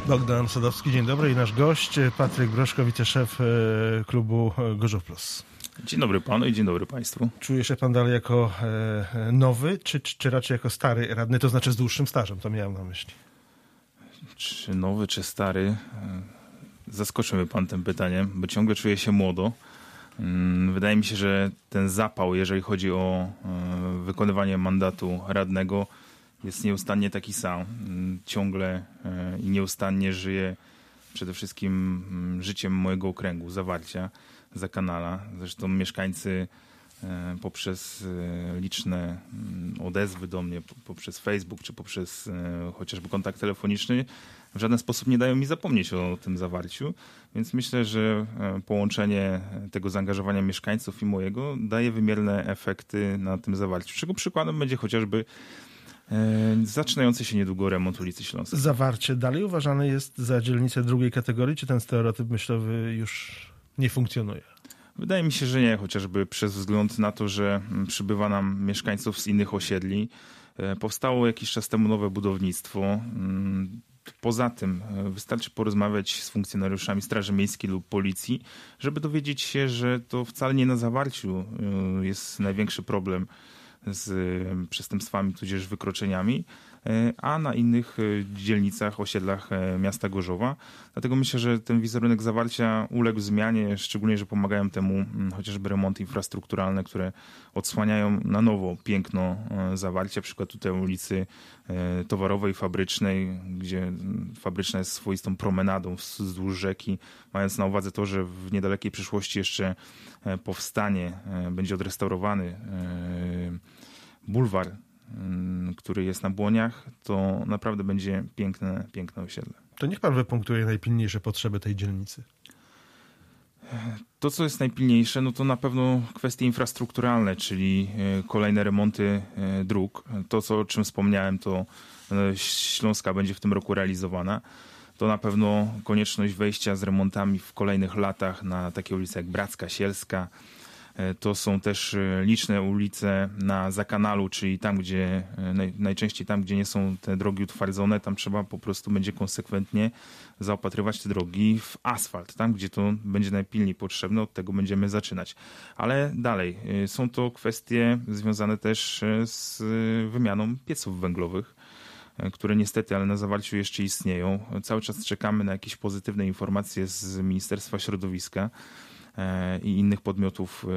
Bogdan Sadowski, dzień dobry, i nasz gość Patryk Broszko, wiceszef klubu Gorzów Plus. Dzień dobry panu i dzień dobry państwu. Czuje się pan dalej jako nowy, czy raczej jako stary radny, to znaczy z dłuższym stażem, to miałem na myśli? Czy nowy, czy stary? Zaskoczył mnie pan tym pytaniem, bo ciągle czuję się młodo. Wydaje mi się, że ten zapał, jeżeli chodzi o wykonywanie mandatu radnego, jest nieustannie taki sam. Ciągle i nieustannie żyję przede wszystkim życiem mojego okręgu, Zawarcia, Zakanala. Zresztą mieszkańcy poprzez liczne odezwy do mnie, poprzez Facebook czy poprzez chociażby kontakt telefoniczny w żaden sposób nie dają mi zapomnieć o tym Zawarciu. Więc myślę, że połączenie tego zaangażowania mieszkańców i mojego daje wymierne efekty na tym Zawarciu. Czego przykładem będzie chociażby zaczynający się niedługo remont ulicy Śląskiej. Zawarcie dalej uważane jest za dzielnicę drugiej kategorii, czy ten stereotyp myślowy już nie funkcjonuje? Wydaje mi się, że nie, chociażby przez wzgląd na to, że przybywa nam mieszkańców z innych osiedli. Powstało jakiś czas temu nowe budownictwo. Poza tym wystarczy porozmawiać z funkcjonariuszami Straży Miejskiej lub Policji, żeby dowiedzieć się, że to wcale nie na Zawarciu jest największy problem z przestępstwami tudzież wykroczeniami, a na innych dzielnicach, osiedlach miasta Gorzowa. Dlatego myślę, że ten wizerunek Zawarcia uległ zmianie, szczególnie, że pomagają temu chociażby remonty infrastrukturalne, które odsłaniają na nowo piękno Zawarcia. Przykład tutaj ulicy Towarowej, Fabrycznej, gdzie Fabryczna jest swoistą promenadą wzdłuż rzeki, mając na uwadze to, że w niedalekiej przyszłości jeszcze powstanie, będzie odrestaurowany bulwar, który jest na Błoniach, to naprawdę będzie piękne osiedle. To niech pan wypunktuje najpilniejsze potrzeby tej dzielnicy. To, co jest najpilniejsze, no to na pewno kwestie infrastrukturalne, czyli kolejne remonty dróg. To, o czym wspomniałem, to Śląska będzie w tym roku realizowana. To na pewno konieczność wejścia z remontami w kolejnych latach na takie ulice jak Bracka, Sielska. To są też liczne ulice na Zakanalu, czyli tam, gdzie najczęściej tam, gdzie nie są te drogi utwardzone, tam trzeba po prostu będzie konsekwentnie zaopatrywać te drogi w asfalt. Tam, gdzie to będzie najpilniej potrzebne, od tego będziemy zaczynać. Ale dalej, są to kwestie związane też z wymianą pieców węglowych, które niestety, ale na Zawarciu jeszcze istnieją. Cały czas czekamy na jakieś pozytywne informacje z Ministerstwa Środowiska i innych podmiotów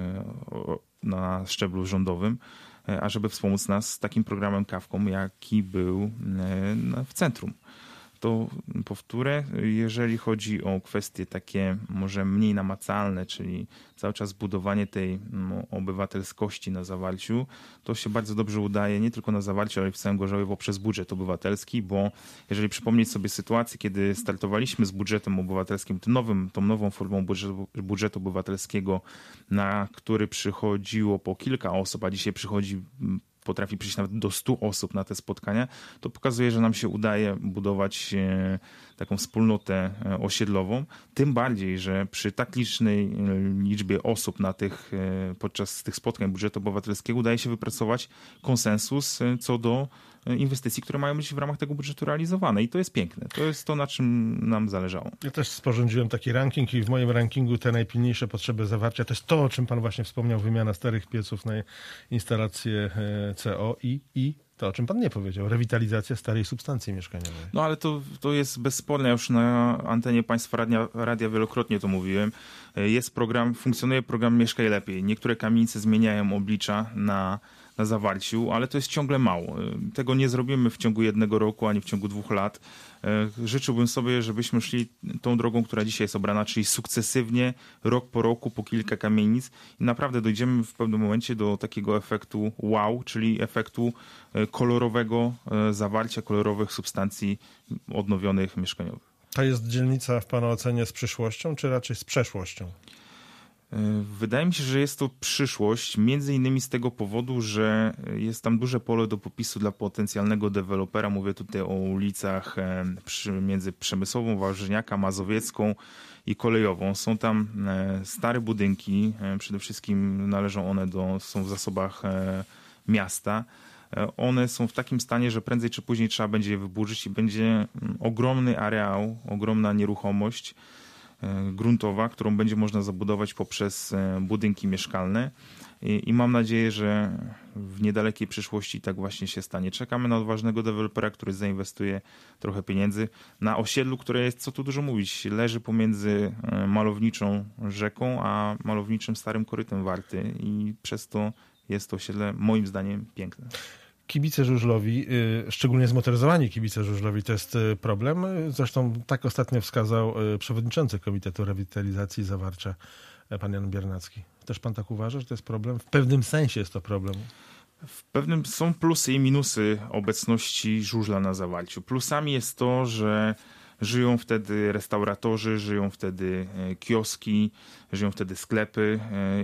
na szczeblu rządowym, ażeby wspomóc nas z takim programem Kawką, jaki był w centrum. To powtórę, jeżeli chodzi o kwestie takie może mniej namacalne, czyli cały czas budowanie tej obywatelskości na Zawarciu, to się bardzo dobrze udaje nie tylko na Zawarciu, ale i w całym Gorzowie poprzez budżet obywatelski, bo jeżeli przypomnieć sobie sytuację, kiedy startowaliśmy z budżetem obywatelskim, tą nową formą budżetu obywatelskiego, na który przychodziło po kilka osób, a dzisiaj potrafi przyjść nawet do 100 osób na te spotkania, to pokazuje, że nam się udaje budować taką wspólnotę osiedlową. Tym bardziej, że przy tak licznej liczbie osób podczas tych spotkań budżetu obywatelskiego udaje się wypracować konsensus co do inwestycji, które mają być w ramach tego budżetu realizowane. I to jest piękne. To jest to, na czym nam zależało. Ja też sporządziłem taki ranking i w moim rankingu te najpilniejsze potrzeby Zawarcia to jest to, o czym pan właśnie wspomniał, wymiana starych pieców na instalację CO i to, o czym pan nie powiedział, rewitalizacja starej substancji mieszkaniowej. No ale to jest bezsporne. Ja już na antenie państwa radia wielokrotnie to mówiłem. Funkcjonuje program Mieszkaj Lepiej. Niektóre kamienice zmieniają oblicza na Zawarciu, ale to jest ciągle mało. Tego nie zrobimy w ciągu 1 roku, ani w ciągu 2 lat. Życzyłbym sobie, żebyśmy szli tą drogą, która dzisiaj jest obrana, czyli sukcesywnie, rok po roku, po kilka kamienic i naprawdę dojdziemy w pewnym momencie do takiego efektu wow, czyli efektu kolorowego zawarcia, kolorowych substancji odnowionych mieszkaniowych. To jest dzielnica w pana ocenie z przyszłością, czy raczej z przeszłością? Wydaje mi się, że jest to przyszłość, między innymi z tego powodu, że jest tam duże pole do popisu dla potencjalnego dewelopera. Mówię tutaj o ulicach między Przemysłową, Wawrzyniaka, Mazowiecką i Kolejową. Są tam stare budynki, przede wszystkim są w zasobach miasta. one są w takim stanie, że prędzej czy później trzeba będzie je wyburzyć i będzie ogromny areał, ogromna nieruchomość gruntowa, którą będzie można zabudować poprzez budynki mieszkalne. I mam nadzieję, że w niedalekiej przyszłości tak właśnie się stanie. Czekamy na odważnego dewelopera, który zainwestuje trochę pieniędzy na osiedlu, które jest, co tu dużo mówić, leży pomiędzy malowniczą rzeką, a malowniczym starym korytem Warty i przez to jest to osiedle moim zdaniem piękne. Kibice żużlowi, szczególnie zmotoryzowani kibice żużlowi, to jest problem. Zresztą tak ostatnio wskazał przewodniczący Komitetu Rewitalizacji Zawarcia, pan Jan Biernacki. Też pan tak uważa, że to jest problem? W pewnym sensie jest to problem. W pewnym są plusy i minusy obecności żużla na Zawarciu. Plusami jest to, że żyją wtedy restauratorzy, żyją wtedy kioski, żyją wtedy sklepy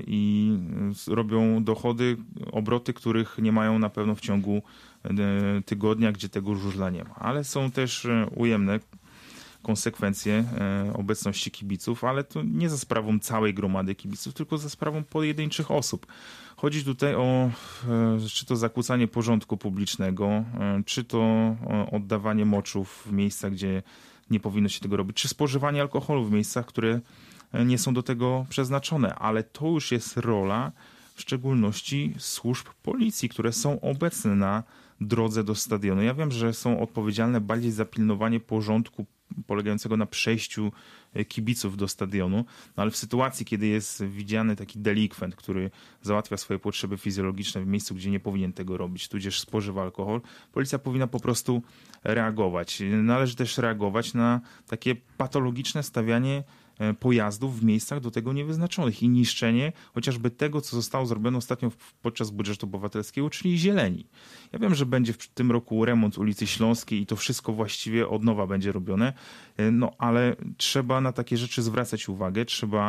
i robią dochody, obroty, których nie mają na pewno w ciągu tygodnia, gdzie tego żużla nie ma. Ale są też ujemne konsekwencje obecności kibiców, ale to nie za sprawą całej gromady kibiców, tylko za sprawą pojedynczych osób. Chodzi tutaj o czy to zakłócanie porządku publicznego, czy to oddawanie moczów w miejscach, gdzie nie powinno się tego robić, czy spożywanie alkoholu w miejscach, które nie są do tego przeznaczone, ale to już jest rola w szczególności służb policji, które są obecne na drodze do stadionu. Ja wiem, że są odpowiedzialne bardziej za pilnowanie porządku polegającego na przejściu kibiców do stadionu, no ale w sytuacji, kiedy jest widziany taki delikwent, który załatwia swoje potrzeby fizjologiczne w miejscu, gdzie nie powinien tego robić, tudzież spożywa alkohol, policja powinna po prostu reagować. Należy też reagować na takie patologiczne stawianie pojazdów w miejscach do tego niewyznaczonych i niszczenie chociażby tego, co zostało zrobione ostatnio podczas budżetu obywatelskiego, czyli zieleni. Ja wiem, że będzie w tym roku remont ulicy Śląskiej i to wszystko właściwie od nowa będzie robione, no ale trzeba na takie rzeczy zwracać uwagę, trzeba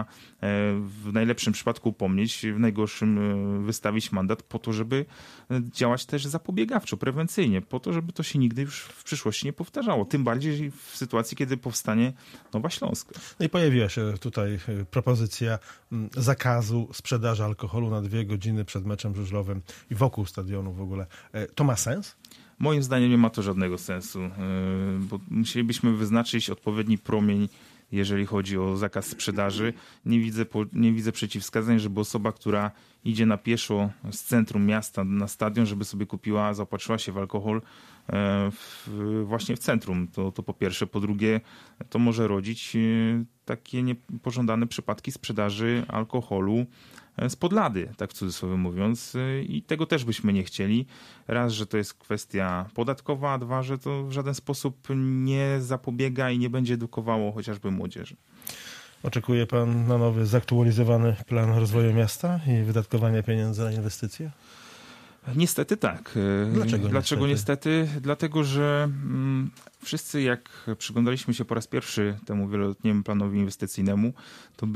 w najlepszym przypadku upomnieć, w najgorszym wystawić mandat po to, żeby działać też zapobiegawczo, prewencyjnie, po to, żeby to się nigdy już w przyszłości nie powtarzało. Tym bardziej w sytuacji, kiedy powstanie Nowa Śląska. No i pojawiła się tutaj propozycja zakazu sprzedaży alkoholu na 2 godziny przed meczem żużlowym i wokół stadionu w ogóle. To ma sens? Moim zdaniem nie ma to żadnego sensu, bo musielibyśmy wyznaczyć odpowiedni promień, jeżeli chodzi o zakaz sprzedaży. Nie widzę przeciwwskazań, żeby osoba, która idzie na pieszo z centrum miasta na stadion, żeby sobie kupiła, zaopatrzyła się w alkohol właśnie w centrum. To po pierwsze. Po drugie, to może rodzić takie niepożądane przypadki sprzedaży alkoholu spod lady, tak w cudzysłowie mówiąc, i tego też byśmy nie chcieli. Raz, że to jest kwestia podatkowa, a dwa, że to w żaden sposób nie zapobiega i nie będzie edukowało chociażby młodzieży. Oczekuje pan na nowy, zaktualizowany plan rozwoju miasta i wydatkowania pieniędzy na inwestycje? Niestety tak. Dlaczego niestety? Dlatego, że wszyscy jak przyglądaliśmy się po raz pierwszy temu wieloletniemu planowi inwestycyjnemu, to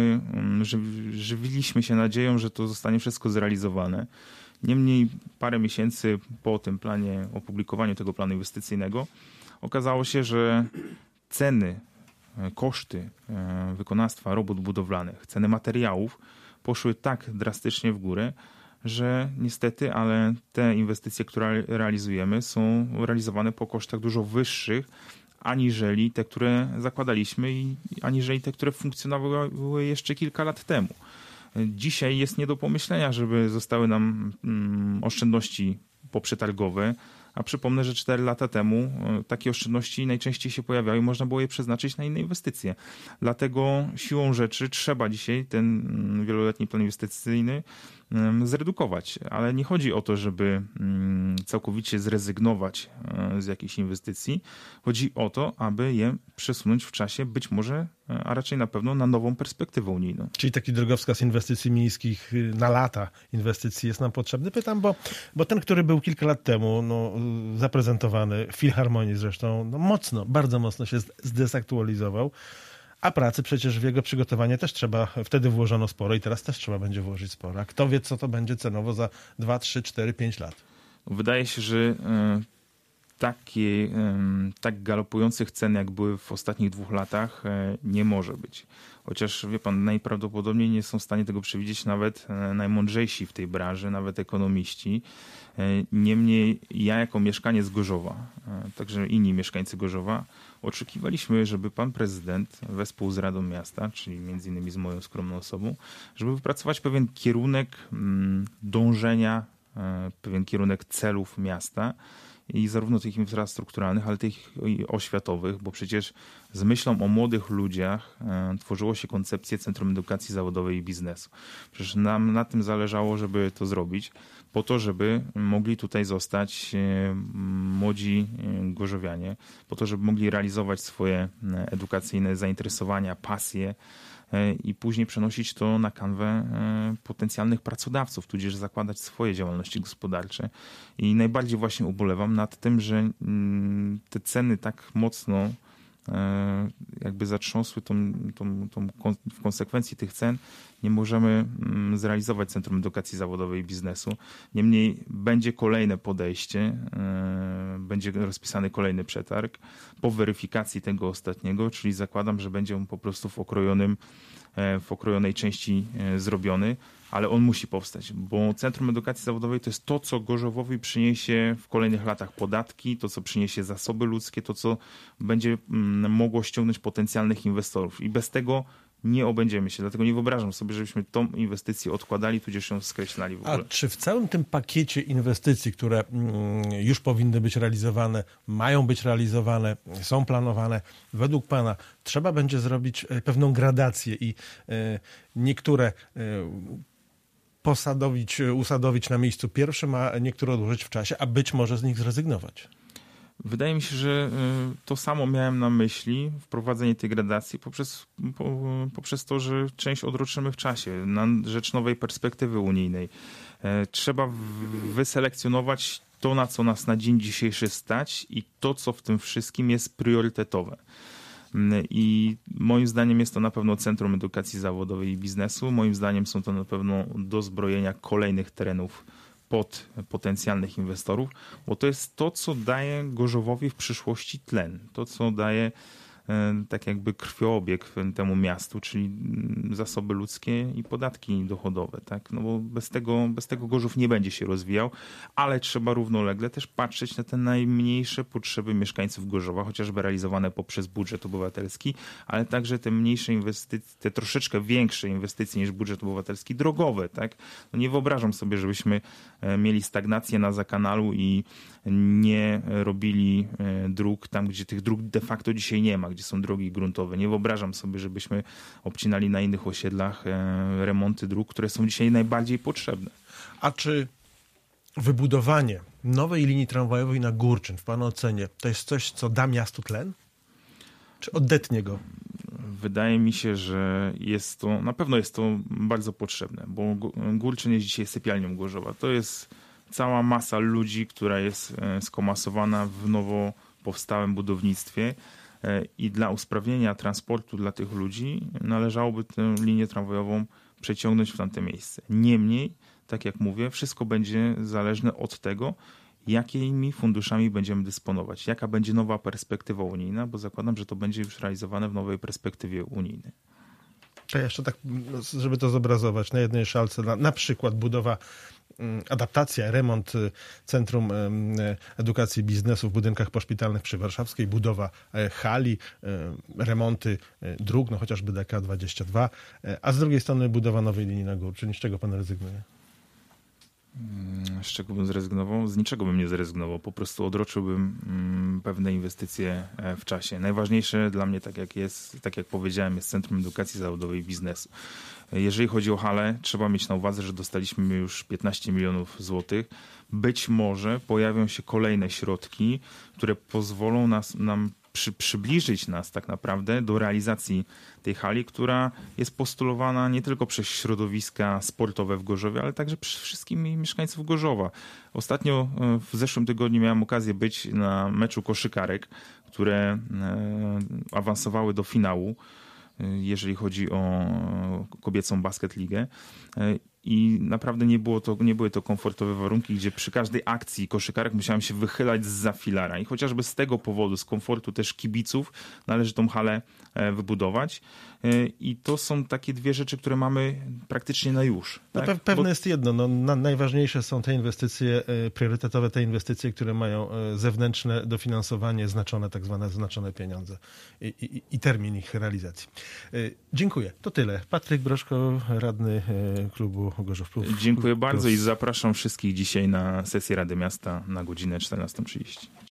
żywiliśmy się nadzieją, że to zostanie wszystko zrealizowane. Niemniej parę miesięcy po tym planie, opublikowaniu tego planu inwestycyjnego, okazało się, że ceny, koszty wykonawstwa robót budowlanych, ceny materiałów poszły tak drastycznie w górę, że niestety, ale te inwestycje, które realizujemy, są realizowane po kosztach dużo wyższych, aniżeli te, które zakładaliśmy i aniżeli te, które funkcjonowały jeszcze kilka lat temu. Dzisiaj jest nie do pomyślenia, żeby zostały nam oszczędności poprzetargowe, a przypomnę, że 4 lata temu takie oszczędności najczęściej się pojawiały i można było je przeznaczyć na inne inwestycje. Dlatego siłą rzeczy trzeba dzisiaj ten wieloletni plan inwestycyjny zredukować. Ale nie chodzi o to, żeby całkowicie zrezygnować z jakichś inwestycji. Chodzi o to, aby je przesunąć w czasie, być może, a raczej na pewno na nową perspektywę unijną. Czyli taki drogowskaz inwestycji miejskich na lata inwestycji jest nam potrzebny? Pytam, bo ten, który był kilka lat temu zaprezentowany w Filharmonii zresztą, bardzo mocno się zdezaktualizował. A pracy przecież w jego przygotowanie też wtedy włożono sporo i teraz też trzeba będzie włożyć sporo. A kto wie, co to będzie cenowo za 2, 3, 4, 5 lat? Wydaje się, że tak galopujących cen, jak były w ostatnich 2 latach, nie może być. Chociaż, wie pan, najprawdopodobniej nie są w stanie tego przewidzieć nawet najmądrzejsi w tej branży, nawet ekonomiści. Niemniej ja jako mieszkaniec Gorzowa, także inni mieszkańcy Gorzowa, oczekiwaliśmy, żeby pan prezydent wespół z Radą Miasta, czyli między innymi z moją skromną osobą, żeby wypracować pewien kierunek dążenia, pewien kierunek celów miasta i zarówno tych infrastrukturalnych, ale tych oświatowych, bo przecież z myślą o młodych ludziach tworzyło się koncepcję Centrum Edukacji Zawodowej i Biznesu. Przecież nam na tym zależało, żeby to zrobić, po to, żeby mogli tutaj zostać młodzi gorzowianie, po to, żeby mogli realizować swoje edukacyjne zainteresowania, pasje i później przenosić to na kanwę potencjalnych pracodawców, tudzież zakładać swoje działalności gospodarcze. I najbardziej właśnie ubolewam nad tym, że te ceny tak mocno jakby zatrząsły w konsekwencji tych cen nie możemy zrealizować Centrum Edukacji Zawodowej i Biznesu. Niemniej będzie kolejne podejście, będzie rozpisany kolejny przetarg po weryfikacji tego ostatniego, czyli zakładam, że będzie on po prostu w okrojonej części zrobiony, ale on musi powstać, bo Centrum Edukacji Zawodowej to jest to, co Gorzowowi przyniesie w kolejnych latach podatki, to, co przyniesie zasoby ludzkie, to, co będzie mogło ściągnąć potencjalnych inwestorów. I bez tego nie obędziemy się. Dlatego nie wyobrażam sobie, żebyśmy tą inwestycję odkładali, tudzież ją skreślali w ogóle. A czy w całym tym pakiecie inwestycji, które już powinny być realizowane, mają być realizowane, są planowane, według pana trzeba będzie zrobić pewną gradację i niektóre usadowić na miejscu pierwszym, a niektóre odłożyć w czasie, a być może z nich zrezygnować? Wydaje mi się, że to samo miałem na myśli, wprowadzenie tej gradacji poprzez to, że część odroczymy w czasie na rzecz nowej perspektywy unijnej. Trzeba wyselekcjonować to, na co nas na dzień dzisiejszy stać i to, co w tym wszystkim jest priorytetowe. I moim zdaniem jest to na pewno Centrum Edukacji Zawodowej i Biznesu. Moim zdaniem są to na pewno dozbrojenia kolejnych terenów pod potencjalnych inwestorów, bo to jest to, co daje Gorzowowi w przyszłości tlen. To, co daje tak jakby krwiobieg temu miastu, czyli zasoby ludzkie i podatki dochodowe. Tak? No bo bez tego Gorzów nie będzie się rozwijał, ale trzeba równolegle też patrzeć na te najmniejsze potrzeby mieszkańców Gorzowa, chociażby realizowane poprzez budżet obywatelski, ale także te mniejsze inwestycje, te troszeczkę większe inwestycje niż budżet obywatelski, drogowe. Tak? No nie wyobrażam sobie, żebyśmy mieli stagnację na zakanalu i nie robili dróg tam, gdzie tych dróg de facto dzisiaj nie ma, gdzie są drogi gruntowe. Nie wyobrażam sobie, żebyśmy obcinali na innych osiedlach remonty dróg, które są dzisiaj najbardziej potrzebne. A czy wybudowanie nowej linii tramwajowej na Górczyn, w pana ocenie, to jest coś, co da miastu tlen? Czy odetnie go? Wydaje mi się, że na pewno jest to bardzo potrzebne, bo Górczyn jest dzisiaj sypialnią Gorzowa. To jest cała masa ludzi, która jest skomasowana w nowo powstałym budownictwie i dla usprawnienia transportu dla tych ludzi należałoby tę linię tramwajową przeciągnąć w tamte miejsce. Niemniej, tak jak mówię, wszystko będzie zależne od tego, jakimi funduszami będziemy dysponować, jaka będzie nowa perspektywa unijna, bo zakładam, że to będzie już realizowane w nowej perspektywie unijnej. To jeszcze tak, żeby to zobrazować na jednej szalce, na przykład budowa, adaptacja, remont Centrum Edukacji i Biznesu w budynkach poszpitalnych przy Warszawskiej, budowa hali, remonty dróg, no chociażby DK22, a z drugiej strony budowa nowej linii na Górczyn. Z czego pan rezygnuje? Z czego bym zrezygnował? Z niczego bym nie zrezygnował. Po prostu odroczyłbym pewne inwestycje w czasie. Najważniejsze dla mnie, tak jak powiedziałem, jest Centrum Edukacji Zawodowej i Biznesu. Jeżeli chodzi o halę, trzeba mieć na uwadze, że dostaliśmy już 15 milionów złotych. Być może pojawią się kolejne środki, które pozwolą nam przybliżyć nas tak naprawdę do realizacji tej hali, która jest postulowana nie tylko przez środowiska sportowe w Gorzowie, ale także przez wszystkich mieszkańców Gorzowa. Ostatnio w zeszłym tygodniu miałem okazję być na meczu koszykarek, które awansowały do finału, jeżeli chodzi o kobiecą basket ligę. i naprawdę nie były to komfortowe warunki, gdzie przy każdej akcji koszykarek musiałem się wychylać zza filara i chociażby z tego powodu, z komfortu też kibiców należy tą halę wybudować i to są takie dwie rzeczy, które mamy praktycznie na już. No, Tak? pewne jest jedno, najważniejsze są te inwestycje priorytetowe, te inwestycje, które mają zewnętrzne dofinansowanie, tak zwane znaczone pieniądze i termin ich realizacji. Dziękuję. To tyle. Patryk Brożko, radny klubu Gorzów Plus. Dziękuję bardzo i zapraszam wszystkich dzisiaj na sesję Rady Miasta na godzinę 14:30.